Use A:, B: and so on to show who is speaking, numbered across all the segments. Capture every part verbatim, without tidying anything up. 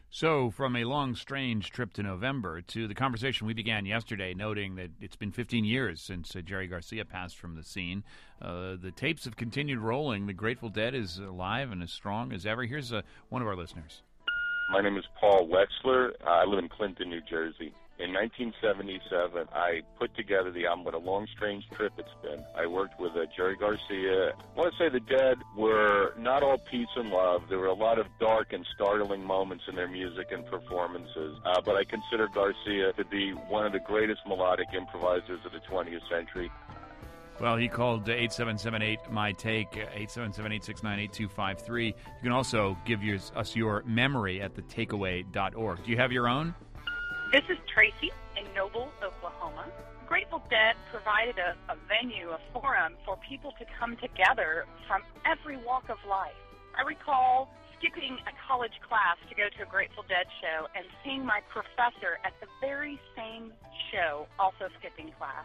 A: So, from a long, strange trip to November to the conversation we began yesterday, noting that it's been fifteen years since uh, Jerry Garcia passed from the scene, uh, the tapes have continued rolling. The Grateful Dead is alive and as strong as ever. Here's uh, one of our listeners.
B: My name is Paul Wetzler. Uh, I live in Clinton, New Jersey. In nineteen seventy-seven, I put together the album. What a long, strange trip it's been. I worked with uh, Jerry Garcia. I want to say the Dead were not all peace and love. There were a lot of dark and startling moments in their music and performances. Uh, but I consider Garcia to be one of the greatest melodic improvisers of the twentieth century.
A: Well, he called eight seven seven eight, M Y T A K E, eight seven seven, eight six nine, eight two five three. You can also give your, us your memory at the takeaway dot org. Do you have your own?
C: This is Tracy in Noble, Oklahoma. Grateful Dead provided a, a venue, a forum for people to come together from every walk of life. I recall skipping a college class to go to a Grateful Dead show and seeing my professor at the very same show also skipping class.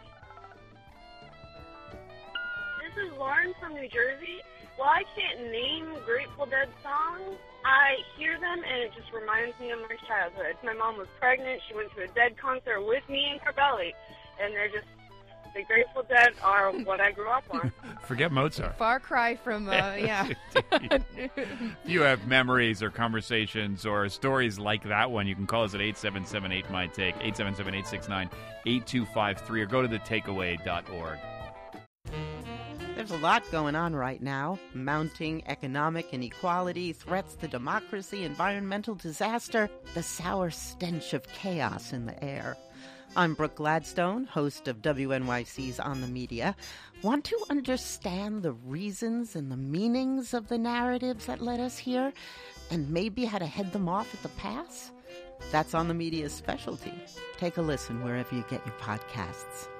D: This is Lauren from New Jersey. While I can't name Grateful Dead songs, I hear them and it just reminds me of my childhood. My mom was pregnant. She went to a Dead concert with me in her belly. And they're just, the Grateful Dead are what I grew up on.
A: Forget Mozart.
E: Far cry from, uh, yeah.
A: If you have memories or conversations or stories like that one, you can call us at eight seven seven eight, M Y T A K E, eight seven seven, eight six nine, eight two five three, or go to the takeaway dot org.
F: There's a lot going on right now. Mounting economic inequality, threats to democracy, environmental disaster, the sour stench of chaos in the air. I'm Brooke Gladstone, host of W N Y C's On the Media. Want to understand the reasons and the meanings of the narratives that led us here, and maybe how to head them off at the pass? That's On the Media's specialty. Take a listen wherever you get your podcasts.